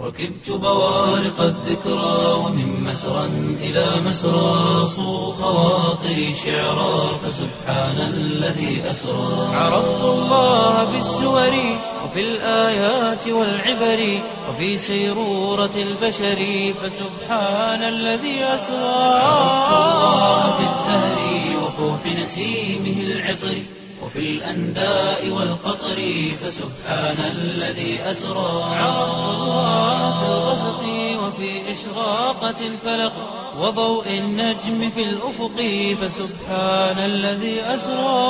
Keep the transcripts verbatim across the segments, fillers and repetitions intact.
ركبت بوارق الذكرى ومن مسرى إلى مسرى صو خواطري شعرا فسبحان الذي أسرى عرفت الله بالسور وفي الآيات والعبر وفي سيرورة البشر فسبحان الذي أسرى عرفت الله بالزهر وفوح نسيمه العطر وفي الأنداء والقطر فسبحان الذي أسرى عرفت الله في الغسق وفي إشراقة الفلق وضوء النجم في الأفق فسبحان الذي أسرى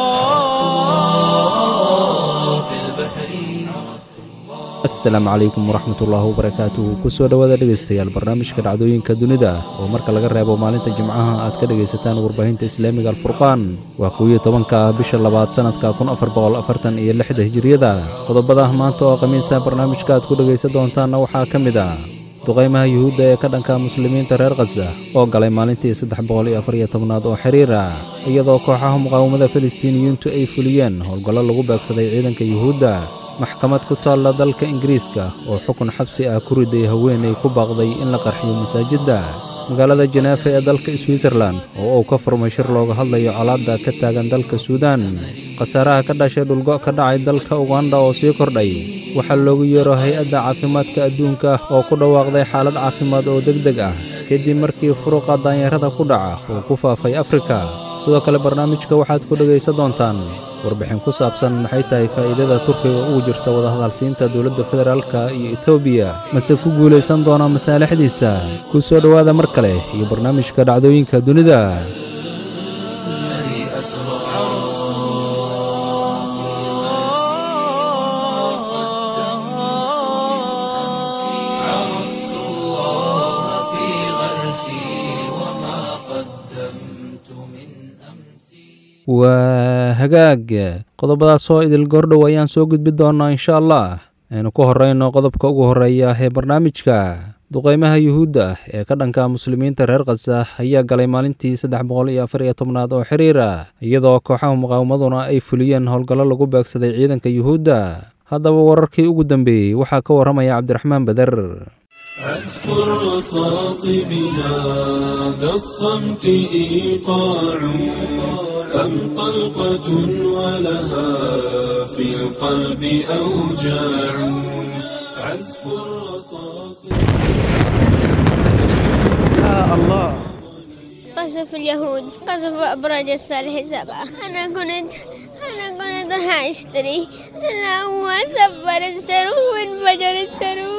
في البحر. asalaamu calaykum waraxmatullaahi wabarakaatuhu kusoo dhowaada dhegaystayaal barnaamijka dhacdooyinka dunida oo marka laga reebo maalinta jimcaha aad ka dhegaysataan warbaahinta islaamiga alfurqaan waa kowiyo tobanka bisha labaad sanadka kun afar boqol afartan iyo lixda hijiriyada qodobada maanta oo khamiisa barnaamijka aad ku dhegaysan doontaanna waxaa ka mid ah duqaymaha yuhuudda ee ka dhanka muslimiinta reer khaza oo galay maalintii saddex boqol iyo afar iyo tobnaad oo xiriir ah iyadoo kooxaha muqaawamada filistiiniyiintu ay fuliyeen howlgallo lagu beegsaday ciidanka yuhuudda. maxkamad ku taalla dalka ingiriiska oo xukun xabsi ah ku riday haweenay ku baaqday in la qarxiyo masaajidda. magaalada jeneefa ee dalka switzerlan oo uu ka furmay shir looga hadlayo colaadda ka taagan dalka suudaan. khasaaraha ka dhashay dhulgo' ka dhacay dalka uganda oo sii kordhay waxaa loogu yeero hay-adda caafimaadka adduunka oo ku dhawaaqday xaalad caafimaad oo degdeg ah kadib markii furuqa daanyarada ku dhaca uu ku faafay afrika. sidoo kale barnaamijka waxaad ku dhegaysan doontaan warbixin ku saabsan maxay tahay faa'iidada turkiga ugu jirta wadahadalsiinta dowladda federaalka iyo etoobiya mase ku guulaysan doona masaalixdiisa. ku soo dhowaada mar kale iyo barnaamijka dhacdooyinka dunida. waa hagaag qodobadaasoo idil goordhow ayaan soo gudbi doonnaa insha allah. aynu ku horrayno qodobka ugu horreeya ee barnaamijka. duqaymaha yuhuudda ee ka dhanka muslimiinta reer khaza ayaa galay maalintii saddex boqol iyo afar iyo tobnaad oo xiriir ah iyadoo kooxaha muqaawamaduna ay fuliyeen howlgallo lagu beegsaday ciidanka yuhuudda. haddaba wararkii ugu dambeeyey waxaa ka warramaya cabdiraxmaan bader. عزف الرصاص بهذا الصمت إيقاع أم طلقة ولها في القلب أوجاع عزف الرصاص يا الله. قصف اليهود قصف أبراج الصالح سبعة. أنا كنت أنا كنت راح أشتري أنا هو سفر السرو وانفجر السرو.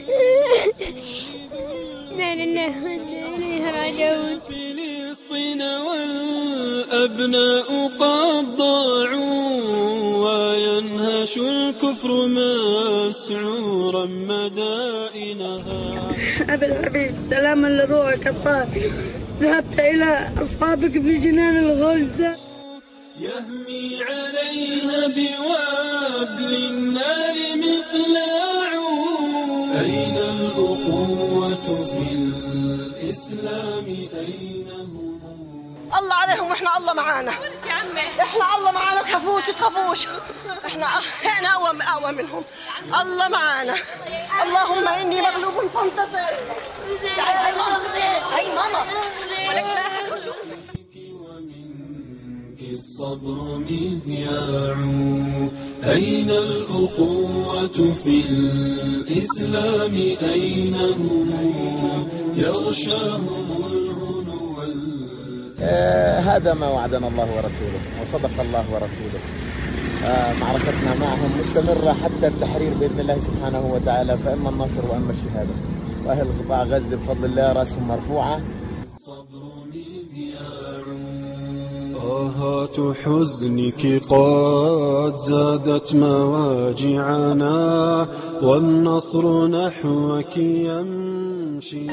لا لله وإنا إليه راجعون. فلسطين والأبناء قد ضاعوا وينهش الكفر مسعورا مدائنها. أبي الحبيب سلاما لروحك الطاهر ذهبت إلى أصحابك في جنان الغلد. يهمي عليها بوابل النار مقلاع أين الأخوة في الإسلام أين هم؟ الله عليهم وإحنا الله معانا. إحنا الله معانا تخافوش تخافوش إحنا إحنا أقوى أقوى منهم. الله معانا. اللهم إني مغلوب فانتصر. هاي ماما هاي ماما ولك لا أحد وشوف. الصبر مذياع أين الأخوة في الإسلام أين هم يغشاهم الهنو آه هذا ما وعدنا الله ورسوله وصدق الله ورسوله. آه معركتنا معهم مستمرة حتى التحرير بإذن الله سبحانه وتعالى فإما النصر وإما الشهادة. وأهل قطاع غزة بفضل الله رأسهم مرفوعة. الصبر مذياع آهات حزنك قد زادت مواجعنا والنصر نحوك يمشي.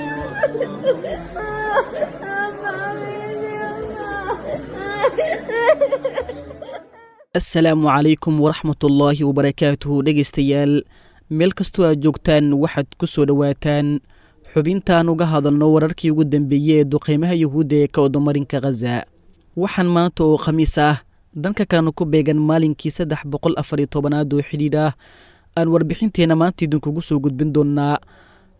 asalaamu calaykum waraxmatullaahi wabarakaatuhu dhegaystayaal meel kastoo aad joogtaan waxaad ku soo dhowaataan xubintaan uga hadalno wararkii ugu dambeeyey ee duqeymaha yuhuudda ee ka wadamarinka khaza. waxaan maanta oo khamiis ah dhanka kalena ku beegan maalinkii saddex boqol afar iyo tobanaad oo xidhiidh ah aan warbixinteenna maanta idinkugu soo gudbin doonnaa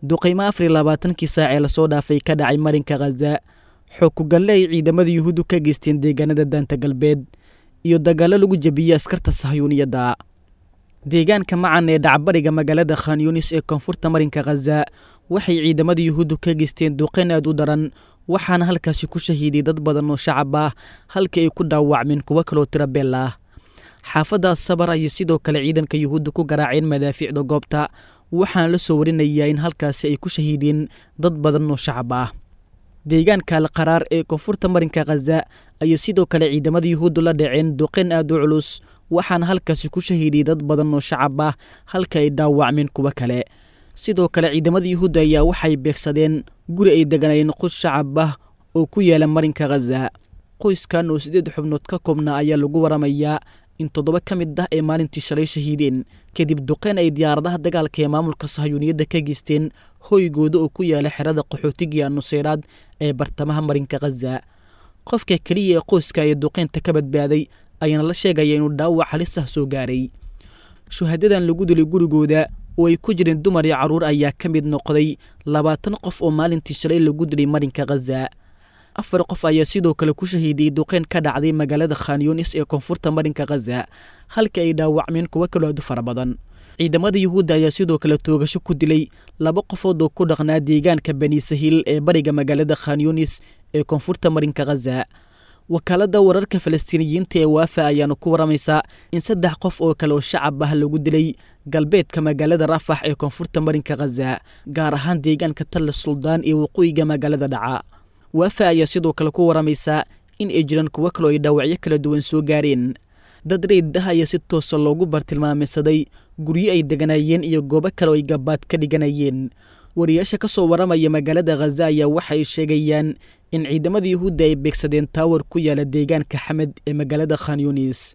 duqaymo afar iyo labaatankii saac ee lasoo dhaafay ka dhacay marinka khaza xoog ku galle ay ciidamada yuhuuddu ka geysteen deegaanada daanta galbeed iyo dagaallo lagu jebiyey askarta sahyuuniyadda deegaanka macan ee dhacbariga magaalada khan yunis ee koonfurta marinka khaza waxay ciidamada yuhuuddu ka geysteen duqayn aad u daran waxaana halkaasi ku shahiiday dad badan oo shacab ah halkii ay ku dhaawacmeen kuwo kaloo tiro beel ah xaafadda sabar ayay sidoo kale ciidanka yuhuudda ku garaaceen madaafiicda goobta waxaana la soo warinayaa in halkaasi ay ku shahiideen dad badan oo shacab ah deegaanka alqaraar ee koonfurta marinka khaza ayay sidoo kale ciidamada yuhuuddu la dhaceen duqayn aad u culus waxaana halkaasi ku shahiiday dad badan oo shacab ah halka ay dhaawacmeen kuwo kale sidoo kale ciidamada yuhuudda ayaa waxay beegsadeen guri ay deganayeen qus shacab ah oo ku yaala marinka khaza qoyskan oo siddeed xubnood ka koobnaa ayaa lagu waramayaa in toddoba ka mid ah ee maalintii shalay shahiideen kadib duqayn ay diyaaradaha dagaalka ee maamulka sahyuuniyadda ka geysteen hoygooda oo ku yaala xerada qaxootiga nuseyraad ee bartamaha marinka khaza qofka keliya ee qoyska ee duqaynta ka badbaaday ayaana la sheegaya inuu dhaawac halis ah soo gaaray shuhadadan lagu dilay gurigooda oo ay ku jireen dumar iyo carruur ayaa ka mid noqday labaatan qof oo maalintii shalay lagu dilay marinka khaza afar qof ayaa sidoo kale ku shahiiday duqayn ka dhacday magaalada khan yunis ee koonfurta marinka khaza halka ay dhaawacmeen kuwo kaloo aad u fara badan ciidamada yuhuudda ayaa sidoo kale toogasho ku dilay laba qofood oo ku dhaqnaa deegaanka bani sahiil ee bariga magaalada khan yunis ee koonfurta marinka khaza wakaaladda wararka falastiiniyiinta ee waafa ayaana ku waramaysaa in saddex qof oo kale oo shacab ah lagu dilay galbeedka magaalada rafax ee koonfurta marinka khaza gaar ahaan deegaanka talla suldaan iyo waqooyiga magaalada dhaca waafa ayaa sidoo kale ku waramaysaa in ay jiraan kuwo kaloo ay dhaawacyo kala duwan soo gaareen dad reyd ah ayaa si toosa loogu bartilmaameysaday guryo ay deganaayeen iyo goobo kale oo ay gabaad ka dhiganayeen wariyaasha ka soo waramaya magaalada khaza ayaa waxay sheegayaan in ciidamada yuhuudda ay beegsadeen taawar ku yaala deegaanka xamed ee magaalada khan yunis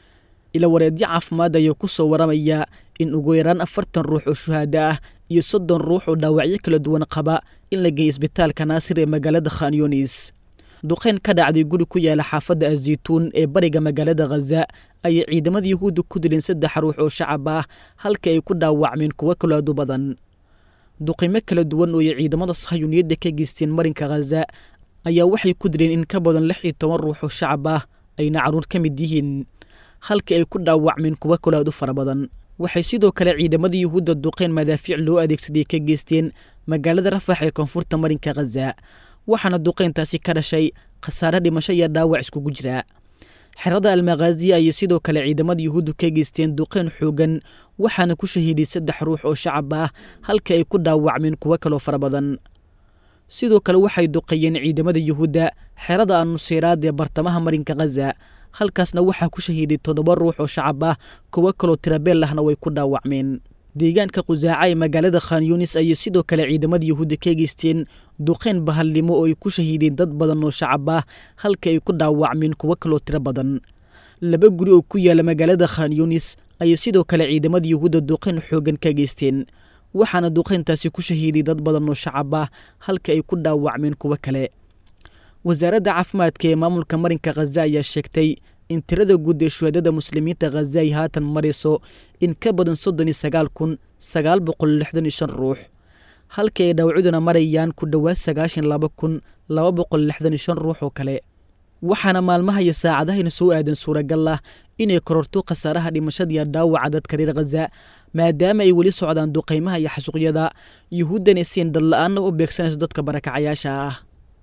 ila wareedyo caafimaad ayaa ku soo waramaya in ugu yaraan afartan ruux oo shuhaado ah iyo soddon ruux oo dhaawacyo kala duwan qaba in la geeyay isbitaalka naasir ee magaalada khan yunis duqayn ka dhacday guri ku yaala xaafadda azaytuun ee bariga magaalada khaza ayay ciidamada yuhuudda ku dileen saddex ruux oo shacab ah halka ay ku dhaawacmeen kuwo kaloo aad u badan duqaymo kala duwan oo ay ciidamada sahyuuniyadda ka geysteen marinka khaza ayaa waxay ku dileen in ka badan lix iyo toban ruux oo shacab ah ayna carruur ka mid yihiin halka ay ku dhaawacmeen kuwo kaloo aad u fara badan waxay sidoo kale ciidamada yuhuudda duqayn madaafiic loo adeegsaday ka geysteen magaalada rafax ee koonfurta marinka khaza waxaana duqayntaasi ka dhashay khasaare dhimasho iyo dhaawac iskugu jira xerada almakhaaziya ayay sidoo kale ciidamada yuhuuddu ka geysteen duqayn xoogan waxaana ku shahiiday saddex ruux oo shacab ah halka ay ku dhaawacmeen kuwo kaloo fara badan sidoo kale waxay duqeeyeen ciidamada yuhuudda xerada annuseyraad ee bartamaha marinka khaza halkaasna waxaa ku shahiiday toddoba ruux oo shacab ah kuwo kaloo tirabeel ahna way ku dhaawacmeen deegaanka qusaaca ee magaalada khan yunis ayay sidoo kale ciidamada yuhuudda ka geysteen duqayn bahallimo oo ay ku shahiideen dad badan oo shacab ah halka ay ku dhaawacmeen kuwo kaloo tiro badan laba guri oo ku yaala magaalada khan yunis ayay sidoo kale ciidamada yuhuudda duqayn xoogan ka geysteen waxaana duqayntaasi ku shahiiday dad badan oo shacab ah halka ay ku dhaawacmeen kuwo kale wasaaradda caafimaadka ee maamulka marinka khaza ayaa sheegtay in tirada guud ee shuhadada muslimiinta khaza ay haatan marayso in ka badan soddon iyo sagaal kun sagaal boqol lixdan iyo shan ruux halka ay dhaawacuduna marayaan ku dhowaad sagaashan laba kun laba boqol lixdan iyo shan ruux oo kale waxaana maalmaha iyo saacadahayna soo aadan suuragal ah inay kororto khasaaraha dhimashada iyo dhaawaca dadka reer khaza maadaama ay weli socdaan duqaymaha iyo xasuuqyada yuhuuddana siin dadla-aanna u beegsanayso dadka barakacayaasha ah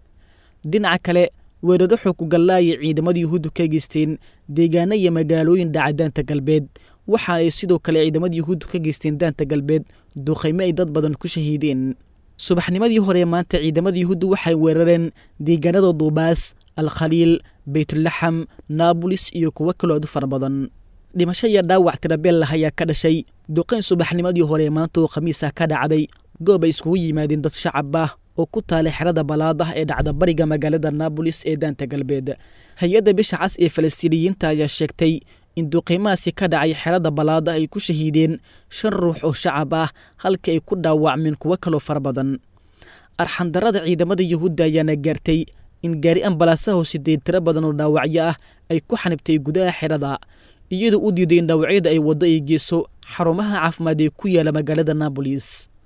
dhinaca kale weeraro xoogugalla ayay ciidamada yuhuuddu ka geysteen deegaano iyo magaalooyin dhaca daanta galbeed waxa ay sidoo kale ciidamada yuhuuddu ka geysteen daanta galbeed duqaymo ay dad badan ku shahiideen subaxnimadii hore maanta ciidamada yuhuuddu waxay weerareen deegaanada duubaas alkhaliil baytulaxam naabulis iyo kuwo kaloo aad u fara badan dhimasho iyo dhaawac tirabeel ah ayaa ka dhashay duqayn subaxnimadii hore maanta oo khamiisa ka dhacday goob ay iskugu yimaadeen dad shacab ah oo ku taalay xerada balaad ah ee dhacda bariga magaalada naabulis ee daanta galbeed hay-adda bisha cas ee falastiiniyiinta ayaa sheegtay in duqaymahaasi ka dhacay xerada balaad ah ay ku shahiideen shan ruux oo shacab ah halka ay ku dhaawacmeen kuwo kaloo fara badan arxandarrada ciidamada yuhuudda ayaana gaartay in gaari ambalaasaho sideed tiro badan oo dhaawacyo ah ay ku xanibtay gudaha xerada iyadoo u diiday in dhaawacyada ay waddo ay geyso xarumaha caafimaad ee ku yaala magaalada naabulis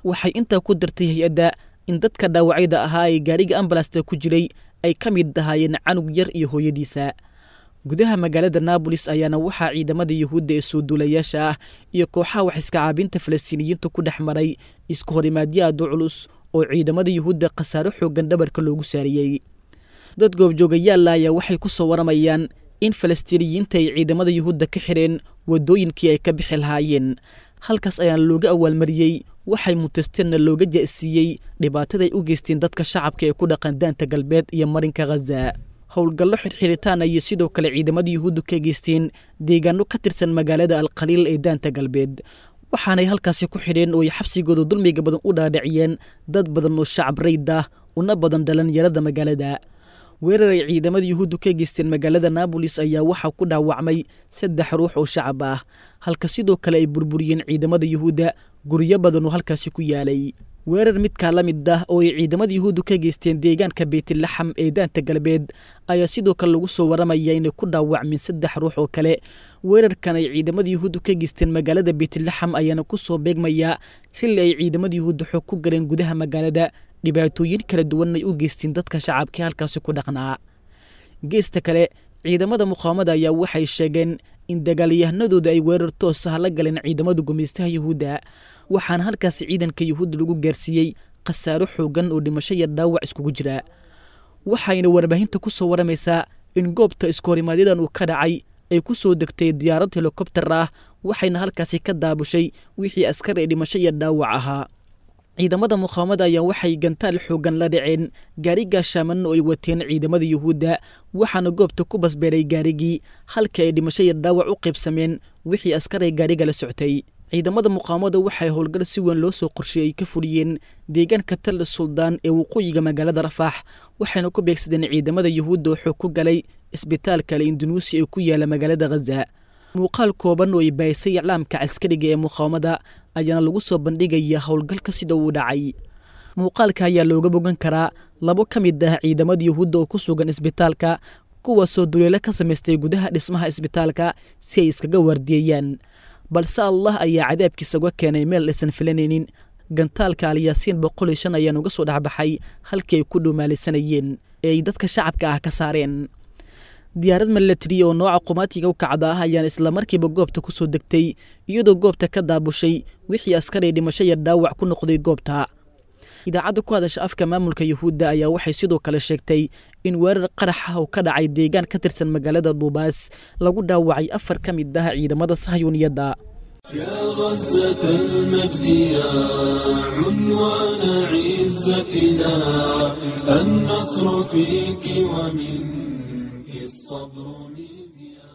waxay intaa ku dartay hay-adda in dadka dhaawacyada ahaa ee gaariga ambalasta ku jiray ay ka mid ahaayeen canug yar iyo hooyadiisa. gudaha magaalada naabolis ayaana waxaa ciidamada yuhuudda ee soo duulayaasha ah iyo kooxaha wax iska caabinta falastiiniyiinta ku dhex maray isku horimaadyo aad u culus oo ciidamada yuhuudda khasaaro xooggan dhabarka loogu saariyey. dad goobjoogayaalla ayaa waxay ku soo waramayaan in falastiiniyiinta ay ciidamada yuhuudda ka xidheen waddooyinkii ay ka bixi lahaayeen. halkaas ayaana looga awaalmariyey waxay mutasteenna looga ja'siiyey dhibaatada ay u geysteen dadka shacabka ee ku dhaqan daanta galbeed iyo marinka khaza. howlgallo xidhxidhitaan ayay sidoo kale ciidamada yuhuuddu ka geysteen deegaano ka tirsan magaalada alkhaliil ee daanta galbeed, waxaanay halkaasi ku xidheen oo ay xabsigooda dulmiga badan u dhaadhiciyeen dad badan oo shacab rayd ah una badan dhalinyarada magaalada. weerar ay ciidamada yuhuuddu ka geysteen magaalada naabolis ayaa waxaa ku dhaawacmay saddex ruux oo shacab ah, halka sidoo kale ay burburiyeen ciidamada yuhuudda guryo badan oo halkaasi ku yaalay. weerar midkaa la mid ah oo ay ciidamada yuhuuddu ka geysteen deegaanka beytlaxam ee daanta galbeed ayaa sidoo kale lagu soo waramaya inay ku dhaawacmeen saddex ruux oo kale. weerarkan ay ciidamada yuhuuddu ka geysteen magaalada beytlaxam ayaana ku soo beegmaya xilli ay ciidamada yuhuudda xoog ku galeen gudaha magaalada, dhibaatooyin kala duwan ay u geysteen dadka shacabkii halkaasi ku dhaqnaa. geesta kale ciidamada muqaawamada ayaa waxay sheegeen in dagaalyahanadooda ay weerar toos ah la galeen ciidamada gumaystaha yuhuudda, waxaana halkaasi ciidanka yuhuudda lagu gaarsiiyey khasaaro xooggan oo dhimasho iyo dhaawac iskugu jira. waxayna warbaahinta ku soo waramaysaa in goobta iskohorimaadyadan uu ka dhacay ay ku soo degtay diyaarad helikobtar ah, waxayna halkaasi ka daabushay wixii askar ee dhimasho iyo dhaawac ahaa. ciidamada muqaawamada ayaa waxay gantaal xooggan la dhaceen gaari gaashaaman oo ay wateen ciidamada yuhuudda, waxaana goobta ku basbeeray gaarigii halka ay dhimasho iyo dhaawac u qaybsameen wixii askar ee gaariga la soctay. ciidamada muqaawamada waxay howlgal si weyn loo soo qorsheeyey ka fuliyeen deegaanka Tal Suldaan ee waqooyiga magaalada Rafaax, waxayna ku beegsadeen ciidamada yuhuudda oo xoog ku galay isbitaalka Al-Indunuusi ee ku yaala magaalada Gaza. muuqaal kooban oo ay baahisay iclaamka caskariga ee muqaawamada ayaana lagu soo bandhigaya howlgalka sida uu dhacay. muuqaalka ayaa looga bogan karaa labo ka mid ah ciidamada yuhuudda oo ku sugan isbitaalka, kuwaasoo duleelo ka samaystay gudaha dhismaha isbitaalka si ay iskaga waardiyeeyaan, balse allah ayaa cadaabkiisa uga keenay meel aysan filanaynin. gantaalka alyaasiin boqol iyo shan ayaan uga soo dhexbaxay halkii ay ku dhuumaalisanayeen ee ay dadka shacabka ah ka saareen. diyaarad milatari oo nooca qumaatiga u kacda ah ayaan isla markiiba goobta ku soo degtay, iyadoo goobta ka daabushay wixii askar ee dhimasho iyo dhaawac ku noqday goobta. idaacadda ku hadasha afka maamulka yuhuudda ayaa waxay sidoo kale sheegtay in weerar qarax ah oo ka dhacay deegaan ka tirsan magaalada duubaas lagu dhaawacay afar ka mid ah ciidamada sahyuuniyadda. يا غزة المجد يا عنوان عزتنا النصر فيك ومنك الصبر مذياع.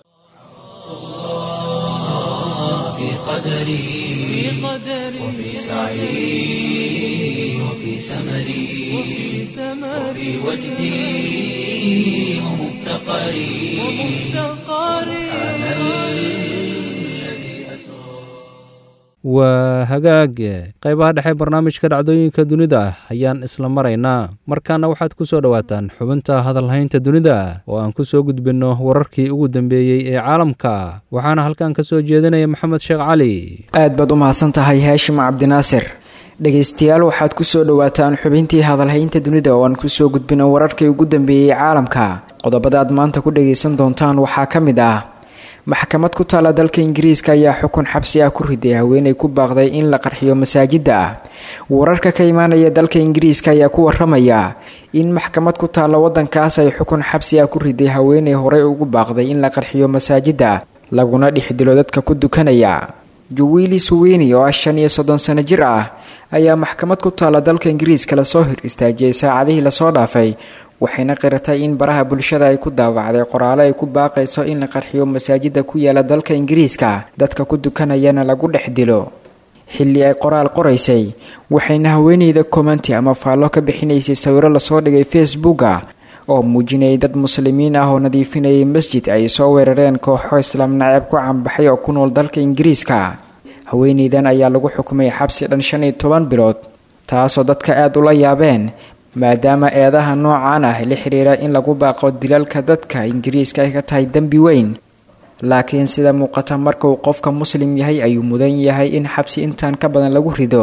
في قدري وفي سعي وفي سمري وفي وجدي ومفتقري سبحان الذي أسرى. waa hagaag qaybaha dhexe barnaamijka dhacdooyinka dunida ayaan isla maraynaa. markaana waxaad ku soo dhowaataan xubinta hadalhaynta dunida oo aan ku soo gudbinno wararkii ugu dambeeyey ee caalamka, waxaana halkan ka soo jeedinaya maxamed sheekh cali. aad baad u mahadsan tahay haashim cabdinaasir. dhegaystayaal waxaad ku soo dhowaataan xubintii hadalhaynta dunida oo aan ku soo gudbinno wararkii ugu dambeeyey caalamka. qodobada aad maanta ku dhagaysan doontaan waxaa ka mid ah maxkamad ku taala dalka ingiriiska ayaa xukun xabsi ah ku riday haweeney ku baaqday in la qarxiyo masaajidda. wararka ka imaanaya dalka ingiriiska ayaa ku waramaya in maxkamad ku taala wadankaas ay xukun xabsi ah ku riday haweeney horey ugu baaqday in la qarxiyo masaajidda laguna dhexdilo dadka ku dukanaya. Juwili Suwini oo shan iyo soddon sano jir ah ayaa maxkamad ku taala dalka ingiriiska la soo hor istaajiyay saacadihii la soo dhaafay, waxayna qiratay in baraha bulshada ay ku daawacday qoraale ay ku baaqayso in la qarxiyo masaajidda ku yaala dalka ingiriiska dadka ku dukanayana lagu dhex dilo. xilli ay qoraal qoraysay waxayna haweeneyda commenti ama faallo ka bixinaysay sawiro la soo dhigay facebooka oo muujinayay dad muslimiin ah oo nadiifinayay masjid ay soo weerareen kooxo islaam nacayb ku canbaxay oo ku nool dalka ingiriiska. haweeneydan ayaa lagu xukumay xabsi dhan shan iyo toban bilood, taasoo dadka aad ula yaabeen maadaama eedaha noocan ah la xiriira in lagu baaqo dilalka dadka ingiriiska ay ka tahay dembi weyn. laakiin sida muuqata marka uu qofka muslim yahay ayuu mudan yahay in xabsi intaan ka badan lagu rido.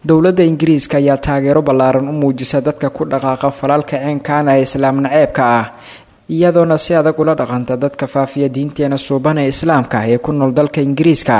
dowladda ingiriiska ayaa taageero ballaaran u muujisa dadka ku dhaqaaqa falalka ceenkaana ee islaam naceebka ah iyadoona si adag ula dhaqanta dadka faafiya diinteena suuban ee islaamka ee ku nool dalka ingiriiska.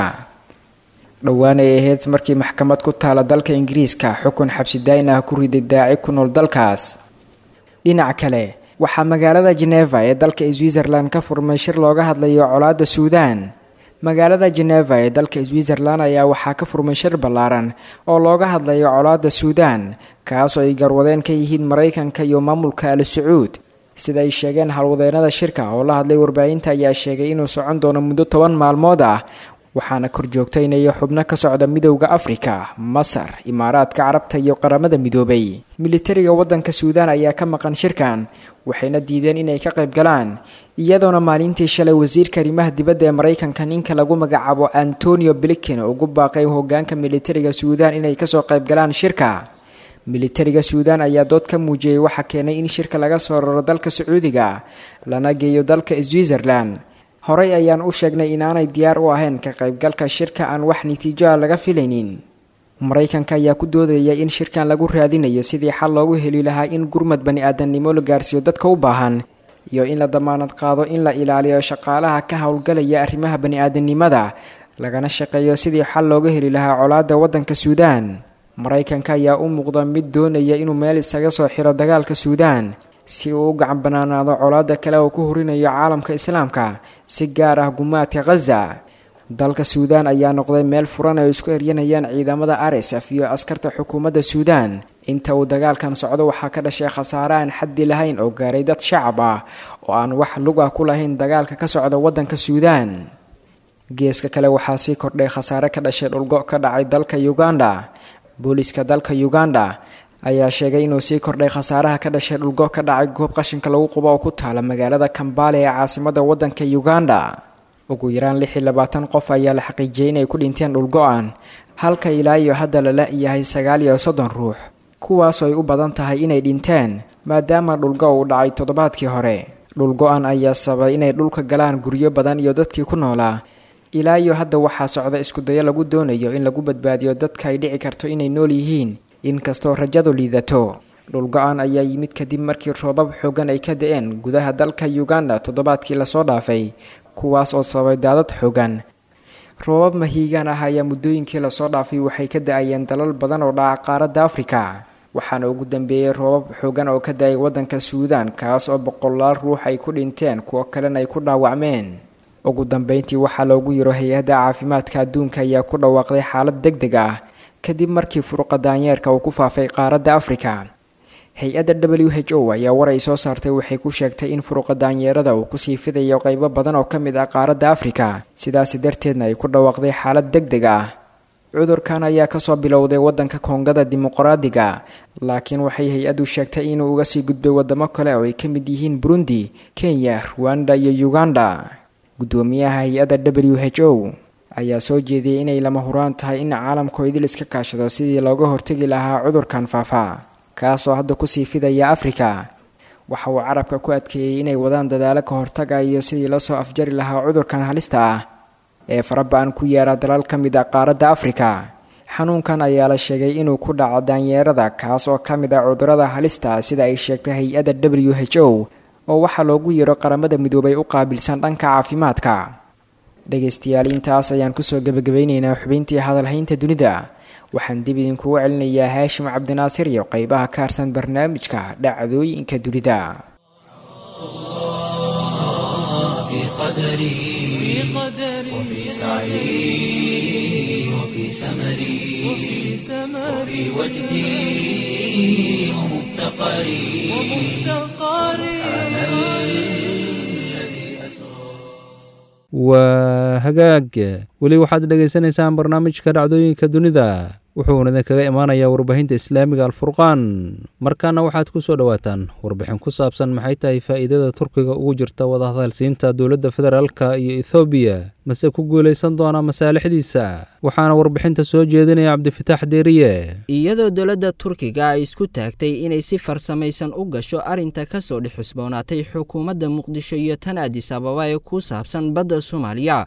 dhowaan ay ahayd markii maxkamad ku taala dalka ingiriiska xukun xabsi daayin ah ku riday daaci ku nool dalkaas. dhinaca kale waxaa magaalada Geneva ee dalka Switzerland ka furmay shir looga hadlayo colaadda Suudaan. magaalada Geneva ee dalka Switzerland ayaa waxaa ka furmay shir ballaaran oo looga hadlayo colaadda Suudaan kaas oo ay garwadeen ka yihiin Mareykanka iyo maamulka Al Sacuud. sida ay sheegeen halwadeennada shirka oo la hadlay warbaahinta ayaa sheegay inuu socon doono muddo toban maalmood ah waxaana kor joogtaynaya xubno ka socda midowda Afrika, Masar, Imaaraadka Carabta iyo qaramada midoobay. militariga waddanka Suudaan ayaa ka maqan shirkan waxayna diideen inay ka qayb galaan iyadoona maalintii shalay wasiirka arrimaha dibadda ee Mareykanka ninka lagu magacaabo Antonio Blinken ugu baaqay hoggaanka militariga Suudaan inay ka soo qayb galaan shirka. militariga Suudaan ayaa dood ka muujiyay waxa keenay in shirka laga soo raro dalka Sacuudiga lana geeyo dalka Switzerland. horey ayaan u sheegnay inaanay diyaar u ahayn ka qaybgalka shirka aan wax natiijo ah laga filaynin. Mareykanka ayaa ku doodaya in shirkan lagu raadinayo sidii xal loogu heli lahaa in gurmad bani'aadanimo la gaarsiiyo dadka u baahan iyo in la damaanad qaado in la ilaaliyo shaqaalaha ka howlgalaya arrimaha bani'aadanimada lagana shaqeeyo sidii xal looga heli lahaa colaadda waddanka Suudaan. Mareykanka ayaa u muuqda mid doonaya inuu meel isaga soo xiro dagaalka Suudaan si uu u gacan banaanaado colaadda kale oo ku horinayo caalamka islaamka si gaar ah gumaadka Gaza. dalka Suudaan ayaa noqday meel furan ay isku eryanayaan ciidamada R S F iyo askarta xukuumadda Suudaan. inta uu dagaalkan socdo waxaa ka dhashay khasaare aan xaddi lahayn oo gaaray dad shacab ah oo aan wax lug ah ku lahayn dagaalka ka socda waddanka Suudaan. geeska kale waxaa sii kordhay khasaare ka dhashay dhulgo ka dhacay dalka Uganda. booliska dalka Uganda ayaa sheegay inuu sii kordhay khasaaraha ka dhashay dhulgo ka dhacay goob qashinka lagu qubo oo ku taala magaalada Kampala ee caasimadda waddanka Uganda. ugu yaraan lix iyo labaatan qof ayaa la xaqiijiyay inay ku dhinteen dhulgo'an halka ilaa iyo hadda la la'yahay sagaal iyo soddon ruux kuwaas oo ay u badan tahay inay dhinteen maadaama dhulgo uu dhacay toddobaadkii hore. dhulgo'an ayaa sababay inay dhulka galaan guryo badan iyo dadkii ku noolaa. ilaa iyo hadda waxaa socda isku dayo lagu doonayo in lagu badbaadiyo dadka ay dhici karto inay nool yihiin inkastoo rajadu liidato. dhulgo-aan ayaa yimid kadib markii roobab xoogan ay ka da'een gudaha dalka Uganda toddobaadkii lasoo dhaafay kuwaas oo sababay daadad xoogan. roobab mahiigaan ah ayaa muddooyinkii lasoo dhaafay waxay ka da'ayeen dalal badan oo dhaca qaaradda Afrika waxaana ugu dambeeyay roobab xoogan oo ka da'ay waddanka Suudaan kaas oo boqolaal ruux ay ku dhinteen kuwo kalena ay ku dhaawacmeen. ugu dambeyntii waxaa loogu yiro hay-adda caafimaadka adduunka ayaa ku dhawaaqday xaalad degdeg ah kadib markii furuqa daanyeerka uu ku faafay qaaradda Afrika. hay-adda W H O ayaa war ay soo saartay waxay ku sheegtay in furuqa daanyeerada uu ku sii fidayo qaybo badan oo ka mid ah qaaradda Afrika sidaas darteedna ay ku dhawaaqday xaalad degdeg ah. cudurkan ayaa ka soo bilowday waddanka Koongada Dimuqraadiga laakiin waxay hay-addu sheegtay inuu uga sii gudbay wadamo kale oo ay ka mid yihiin Burundi, Kenya, Rwanda iyo Uganda. gudoomiyaha hay-adda W H O ayaa soo jeediyay inay lama huraan tahay in caalamku idil iska kaashado sidii looga hortagi lahaa cudurkan faafa kaasoo hadda ku sii fidaya Afrika. waxa uu carabka ku adkeeyay inay wadaan dadaalo ka hortaga iyo sidii la soo afjari lahaa cudurkan halista ah ee farabaan ku yaara dalal ka mid ah qaaradda Afrika. xanuunkan ayaa la sheegay inuu ku dhaco daanyeerada kaas oo ka mid ah cudurrada halista sida ay sheegtay hay-adda W H O oo waxaa loogu yeero qaramada midoobay u qaabilsan dhanka caafimaadka. dhegaystayaal intaas ayaan kusoo gebagabaynaynaa xubintii hadalhaynta dunida. waxaan dib idinkugu celinayaa Haashim Cabdinaasir iyo qaybaha ka harsan barnaamijka dhacdooyinka dunida. في قدري وفي سعي وفي سمري وفي وجدي ومفتقري سبحان الذي أسرى. waa hagaag weli waxaad dhegaysanaysaan barnaamijka dhacdooyinka dunida wuxuuna idinkaga imaanayaa warbaahinta islaamiga alfurqaan. markaana waxaad ku soo dhowaataan warbixin ku saabsan maxay tahay faa'iidada turkiga ugu jirta wadahadalsiinta dowladda federaalka iyo ethoobiya mase ku guulaysan doonaa masaalixdiisa. waxaana warbixinta soo jeedinaya cabdifitaax deeriye. iyadoo dowladda turkiga ay isku taagtay inay si farsamaysan u gasho arrinta ka soo dhex xusboonaatay xukuumadda muqdisho iyo tan addis ababa ee ku saabsan badda soomaaliya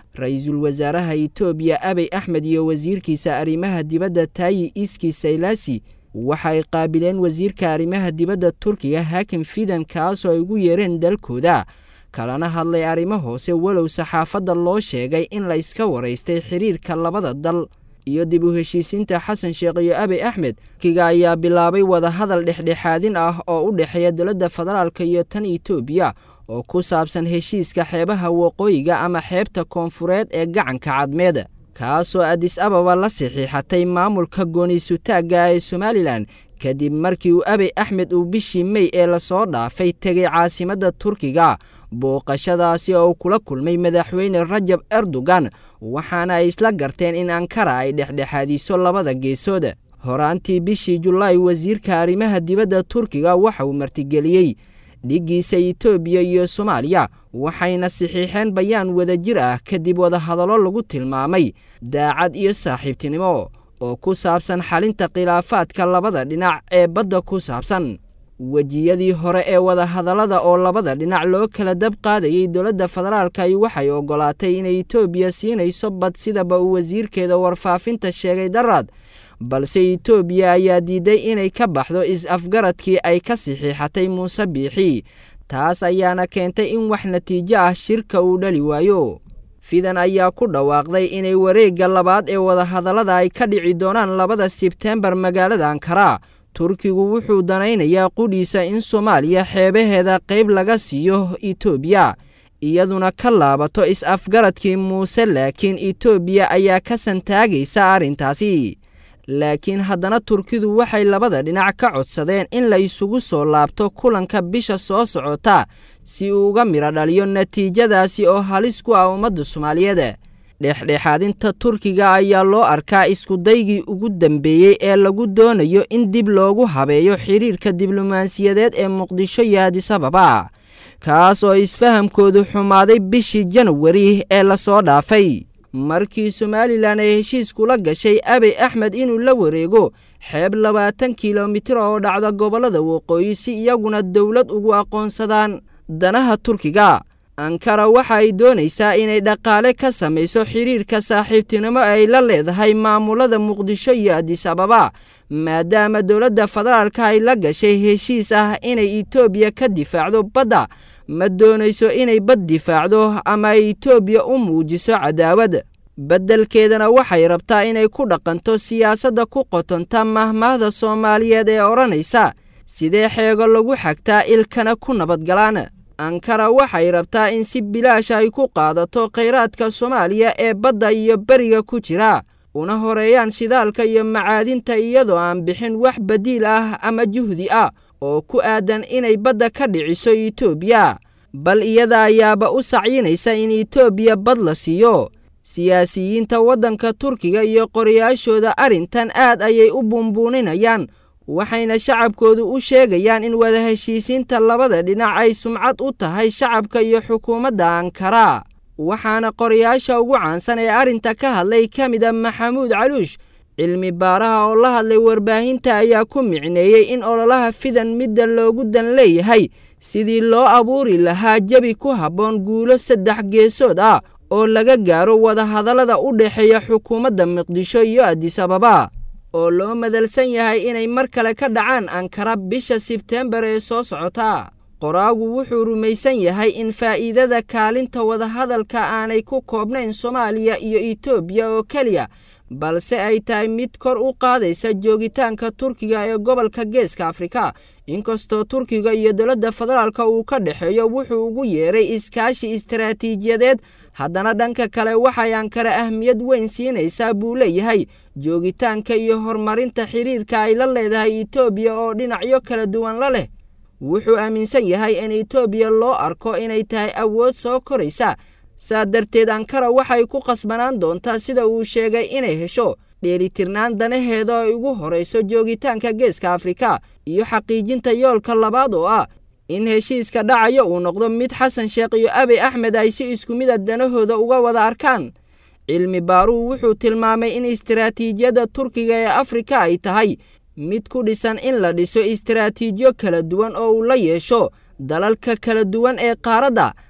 ra-iisul wasaaraha itoobiya abiy axmed iyo wasiirkiisa arrimaha dibadda taayi iski saylaasi waxay qaabileen wasiirka arrimaha dibadda turkiga hakim fidan kaasoo ay ugu yeereen dalkooda kalana hadlay arrimo hoose walow saxaafadda loo sheegay in la iska waraystay xiriirka labada dal iyo dib u heshiisiinta xasan sheekh iyo abiy axmed turkiga ayaa bilaabay wadahadal dhexdhexaadin ah oo u dhexeeya dowladda federaalka iyo tan itoobiya oo ku saabsan heshiiska xeebaha waqooyiga ama xeebta koonfureed ee gacanka cadmeed kaasoo adis ababa la saxiixatay maamulka gooniisutaagga ee somalilan kadib markii uu abiy axmed uu bishii mey ee lasoo dhaafay tegay caasimadda turkiga booqashadaasi oo kula kulmay madaxweyne rajab erdogan waxaana ay isla garteen in ankara ay dhexdhexaadiso labada geesood horaantii bishii julaay wasiirka arrimaha dibadda turkiga waxa uu martigeliyey dhiggiisa itoobiya iyo soomaaliya waxayna saxiixeen bayaan wadajir ah kadib wadahadallo lagu tilmaamay daacad iyo saaxiibtinimo oo ku saabsan xalinta khilaafaadka labada dhinac ee badda ku saabsan wejiyadii hore ee wadahadallada oo labada dhinac loo kala dab qaadayay dowladda federaalka ay waxay oggolaatay inay itoobiya siinayso bad sidaba uu wasiirkeeda warfaafinta sheegay daraad balse itoobiya ayaa diiday inay ka baxdo is-afgaradkii ay ka saxiixatay muuse biixi taas ayaana keentay in wax natiijo ah shirka uu dhali waayo fidan ayaa ku dhawaaqday inay wareegga labaad ee wadahadallada ay ka dhici doonaan labada sebteembar magaalada ankara turkigu wuxuu danaynayaa qudhiisa in soomaaliya xeebaheeda qayb laga siiyo itoobiya iyaduna ka laabato is-afgaradkii muuse laakiin itoobiya ayaa ka santaagaysa arrintaasi laakiin haddana turkidu waxay labada dhinac ka codsadeen in la isugu soo laabto kulanka bisha soo socota si uu uga midho dhaliyo natiijadaasi oo halis ku ah ummadda soomaaliyeed dhexdhexaadinta turkiga ayaa loo arkaa iskudaygii ugu dambeeyey ee lagu doonayo in dib loogu habeeyo xiriirka diblomaasiyadeed ee muqdisho iyo adis ababa kaas oo isfahamkoodu xumaaday bishii janawari ee lasoo dhaafay markii somalilan ay heshiis kula gashay abiy axmed inuu la wareego xeeb labaatan kilomitir oo dhacda gobollada waqooyi si iyaguna dowlad ugu aqoonsadaan danaha turkiga ankara waxa ay doonaysaa inay dhaqaale ka samayso xiriirka saaxiibtinimo ay la leedahay maamulada muqdisho iyo adis ababa maadaama dowladda federaalka ay la gashay heshiis ah inay itoobiya ka difaacdo badda ma doonayso inay bad difaacdo ama ay itoobiya u muujiso cadaawad beddelkeedana waxay rabtaa inay ku dhaqanto siyaasadda ku qotonta mahmaahda soomaaliyeed ee odhanaysa sidee xeego lagu xagtaa ilkana ku nabadgalaan ankara waxay rabtaa in si bilaash ay ku qaadato khayraadka soomaaliya ee badda iyo beriga ku jira una horeeyaan shidaalka iyo macaadinta iyadoo aan bixin wax badiil ah ama juhdi ah oo ku aadan inay badda ka dhiciso itoobiya bal iyada ayaaba u sacyinaysa in itoobiya bad la siiyo siyaasiyiinta waddanka turkiga iyo qorayaashooda arrintan aad ayay u buunbuuninayaan waxayna shacabkoodu u sheegayaan in wada heshiisiinta labada dhinac ay sumcad u tahay shacabka iyo xukuumadda ankara waxaana qorayaasha ugu caansan ee arrinta ka hadlay ka mid a maxamuud caluush cilmi baaraha oo la hadlay warbaahinta ayaa ku micneeyey in ololaha fidan midda loogu dan leeyahay sidii loo abuuri lahaa jabi ku habboon guulo saddex geesood ah oo laga gaaro wadahadallada u dhexeeya xukuumadda muqdisho iyo adis ababa oo loo madalsan yahay inay mar kale ka dhacaan ankara bisha sebteembar ee soo socota qoraagu wuxuu rumaysan yahay in faa'iidada kaalinta wadahadalka aanay ku koobnayn soomaaliya iyo itoobiya oo keliya balse ay tahay mid kor u qaadaysa joogitaanka turkiga ee gobolka geeska afrika inkastoo turkiga iyo dowladda federaalka uu ka dhexeeyo wuxuu ugu yeeray iskaashi istaraatiijiyadeed haddana dhanka kale waxay ankara ahmiyad weyn siinaysaa buu leeyahay joogitaanka iyo horumarinta xiriirka ay la leedahay itoobiya oo dhinacyo kala duwan la leh wuxuu aaminsan yahay in itoobiya loo arko inay tahay awood soo koraysa saa darteed ankara waxay ku qasbanaan doontaa sida uu sheegay inay hesho dheelitirnaan danaheeda ay ugu horayso joogitaanka geeska afrika iyo xaqiijinta yoolka labaad oo ah in heshiiska dhacayo uu noqdo mid xasan sheekh iyo abiy axmed ay si isku mid a danahooda uga wada arkaan cilmi baaruhu wuxuu tilmaamay in istaraatiijiyadda turkiga ee afrika ay tahay mid ku dhisan in la dhiso istaraatiijiyo kala duwan oo uu la yeesho dalalka kala duwan ee qaaradda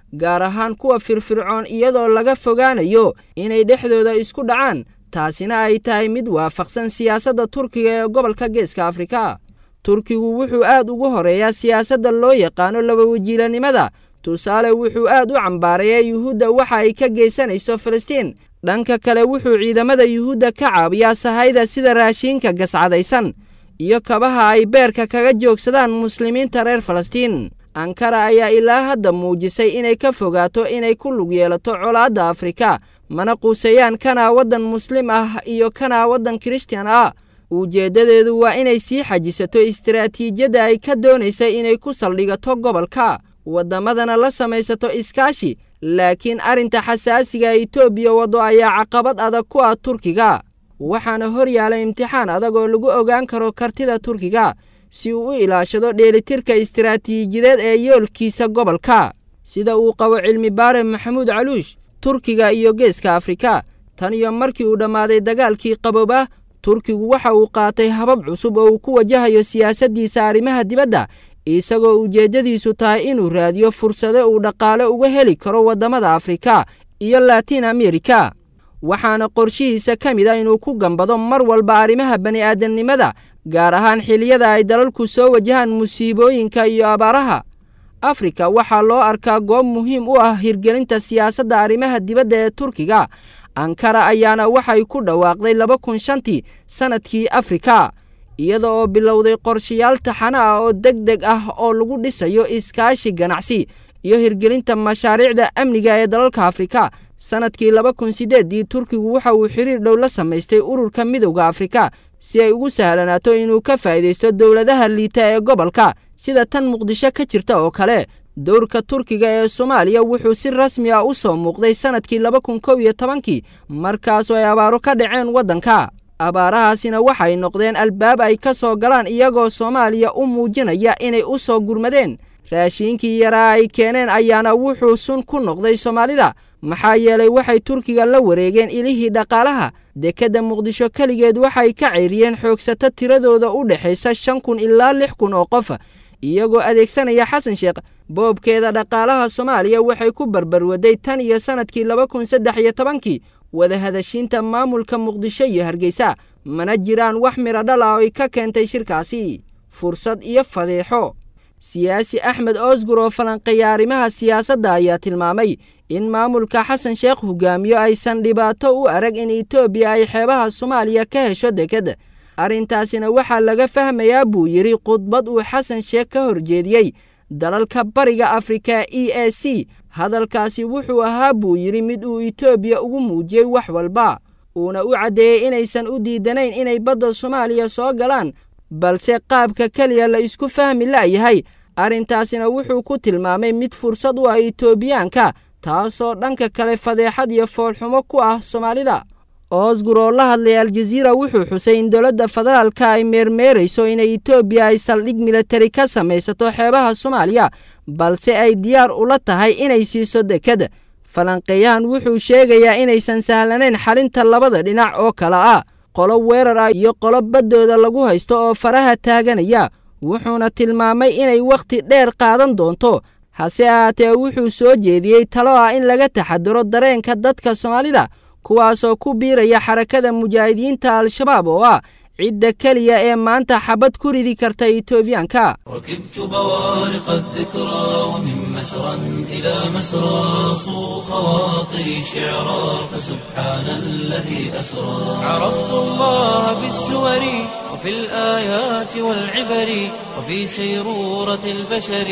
gaar ahaan kuwa firfircoon iyadoo laga fogaanayo inay dhexdooda isku dhacaan taasina ay tahay mid waafaqsan siyaasadda turkiga ee gobolka geeska afrika turkigu wuxuu aad ugu horeeyaa siyaasadda loo yaqaano laba wajiilanimada tusaale wuxuu aad u cambaareeyaa yuhuudda waxa ay ka geysanayso filistiin dhanka kale wuxuu ciidamada yuhuudda ka caawiyaa sahayda sida raashiinka gascadaysan iyo kabaha ay beerka kaga joogsadaan muslimiinta reer falastiin ankara ayaa ilaa hadda muujisay inay ka fogaato inay ku lug yeelato colaadda afrika mana quusayaan kana waddan muslim ah iyo kana waddan kirishtan ah ujeeddadeedu waa inay sii xajisato istiraatiijiyadda ay ka doonaysa inay ku saldhigato gobolka waddamadana la samaysato iskaashi laakiin arrinta xasaasiga itoobiya waddo ayaa caqabad adag ku ah turkiga waxaana hor yaala imtixaan adag oo lagu ogaan karo kartida turkiga si uu u ilaashado dheelitirka istiraatiijiyadeed ee yoolkiisa gobolka sida uu qabo cilmi baare maxamuud caluush turkiga iyo geeska afrika tan iyo markii uu dhammaaday dagaalkii qabooba turkigu waxa uu qaatay habab cusub oo uu ku wajahayo siyaasaddiisa arrimaha dibadda isagoo ujeeddadiisu tahay inuu raadiyo fursado uu dhaqaale uga heli karo waddamada afrika iyo laatiin amerika waxaana qorshihiisa ka mid a inuu ku gambado mar walba arrimaha bani'aadamnimada gaar ahaan xilliyada ay dalalku soo wajahaan musiibooyinka iyo abaaraha afrika waxaa loo arkaa goob muhiim u ah hirgelinta siyaasadda arrimaha dibadda ee turkiga ankara ayaana waxay ku dhawaaqday laba kun shantii sannadkii afrika iyada oo bilowday qorshayaal taxana ah oo deg deg ah oo lagu dhisayo iskaashi ganacsi iyo hirgelinta mashaariicda amniga ee dalalka afrika sannadkii laba kun siddeedii turkigu waxa uu xiriir dhow la samaystay ururka midowda afrika si ay ugu sahlanaato inuu ka faa'iidaysto dowladaha liita ee gobolka sida tan muqdisho ka jirta oo kale dowrka turkiga ee soomaaliya wuxuu si rasmi ah u soo muuqday sannadkii laba kun kow iyo tobankii markaasoo ay abaaro ka dhaceen waddanka abaarahaasina waxay noqdeen albaab ay ka soo galaan iyagoo soomaaliya u muujinaya inay u soo gurmadeen raashiinkii yaraa ay keeneen ayaana wuxuu sun ku noqday soomaalida maxaa yeelay waxay turkiga la wareegeen ilihii dhaqaalaha dekedda muqdisho keligeed waxay ka ceyriyeen xoogsato tiradooda u dhexaysa shan kun ilaa lix kun oo qof iyagoo adeegsanaya xasan sheekh boobkeeda dhaqaalaha soomaaliya waxay ku barbarwaday tan iyo sannadkii laba kun saddex iyo tobankii wadahadashiinta maamulka muqdisho iyo hargeysa mana jiraan wax midho dhal ah oo ay ka keentay shirkaasi fursad iyo fadeexo siyaasi axmed oosgur oo falanqeeya arrimaha siyaasadda ayaa tilmaamay in maamulka xasan sheekh hogaamiyo aysan dhibaato u arag in itoobiya ay xeebaha soomaaliya ka hesho deked arrintaasina waxaa laga fahmayaa buu yidhi khudbad uu xasan sheekh ka horjeediyey dalalka bariga afrika e a c hadalkaasi wuxuu ahaa buu yidhi mid uu itoobiya ugu muujiyey wax walba uuna u caddeeyey inaysan u diidanayn inay badda soomaaliya soo galaan balse qaabka keliya la isku fahmi la'yahay arrintaasina wuxuu ku tilmaamay mid fursad u ah itoobiyaanka taasoo dhanka kale fadeexad iyo foolxumo ku ah soomaalida oosgur oo la hadlay aljaziira wuxuu xusay in dowladda federaalka ay meermeerayso inay itoobiya ay saldhig militari ka samaysato xeebaha soomaaliya balse ay diyaar ula tahay inay siiso deked falanqeeyahan wuxuu sheegayaa inaysan sahlanayn xalinta labada dhinac oo kale ah qolo weerar ah iyo qolo baddooda lagu haysto oo faraha taaganaya wuxuuna tilmaamay inay wakhti dheer qaadan doonto hase ahaatee wuxuu soo jeediyey talo ah in laga taxadiro dareenka dadka soomaalida kuwaasoo ku biiraya xarakada mujaahidiinta al-shabaab oo ah cidda keliya ee maanta xabad ku ridi karta itoobiyaanka ركبت بوارق الذكرى ومن مسرى إلى مسرى صو خواطري شعرا فسبحان الذي أسرى عرفت الله بالسور وفي الآيات والعبر وفي سيرورة البشر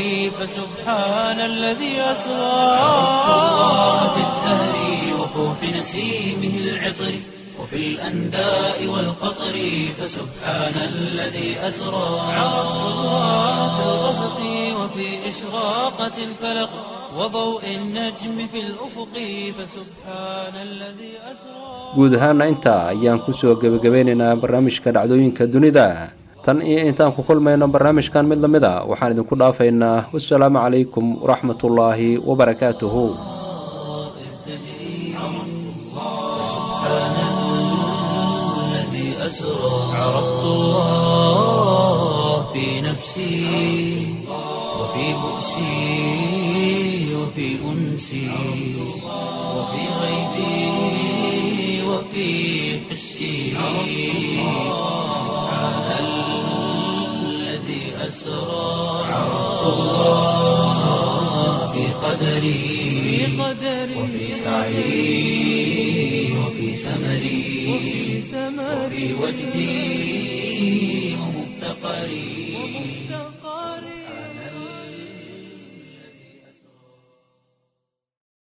فسبحان الذي أسرى عرفت الله بالزهر وفوح نسيمه العطر وفي الأنداء والقطر فسبحان الذي أسرى عرفت الله في الغسق وفي إشراقة الفلق وضوء النجم في الأفق فسبحان الذي أسرى guud ahaana intaa ayaan ku soo gebagabeynaynaa barnaamijka dhacdooyinka dunida tan iyo intaan ku kulmayno barnaamijkan mid la mid a waxaan idinku dhaafaynaa wassalaamu calaykum waraxmatullaahi wabarakaatuhu عرفت الله في نفسي وفي بؤسي وفي أنسي أنسي وفي غيبي وفي حسي سبحان الذي أسرى عرفت الله في قدري وفي سعي وفي سمري وفي وجدي ومفتقري